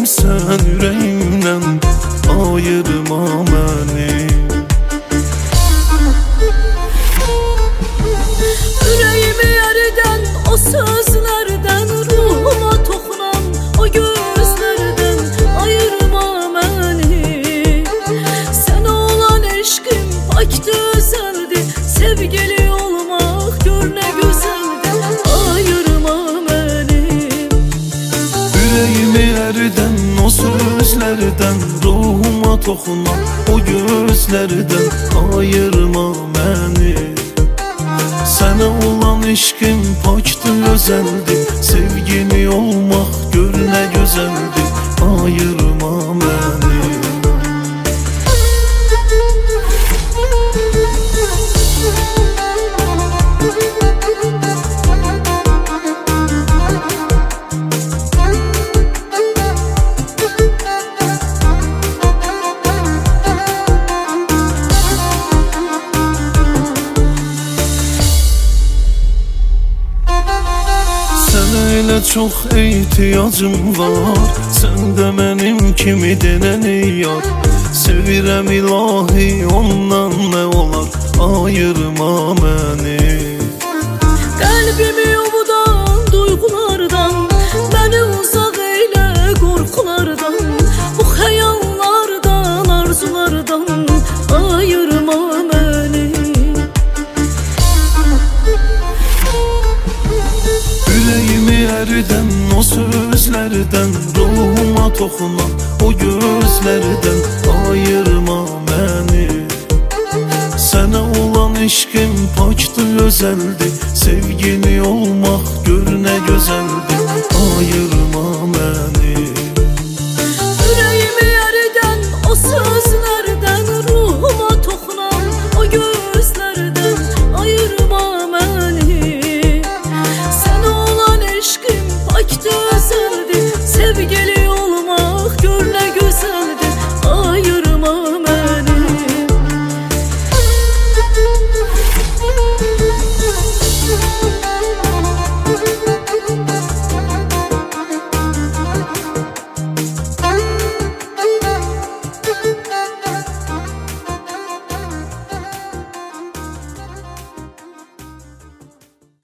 sen yüreğimden, ayırma beni. Yüreğimi yerden, o sözlerden, ruhuma dokunan o gözlerden ayırma beni. Sana olan eşkim pak güzeldi, sevgili olmak gör ne güzeldi, ayırma beni. Yüreğimi yerden, o sözlerden, ruhuma dokunan o gözlerden ayırma beni. Sana olan eşkim paktı özeldi, sevgili olmak gör ne güzeldi, ayırma beni. Öyle çok ihtiyacım var, sen de benim kimi deneni yar. Sevirem ilahi, ondan ne olar, ayırma beni. Kalbimi ovudan, duygulardan, beni uzak eyle korkulardan, bu hayallardan, arzulardan ayırma beni. Yüreğimi yerden, o sözlerden, ruhuma dokunan o gözlerden ayırma beni. Sana olan eşkim paktı özeldi, sevgili olmak gör ne güzeldi, ayırma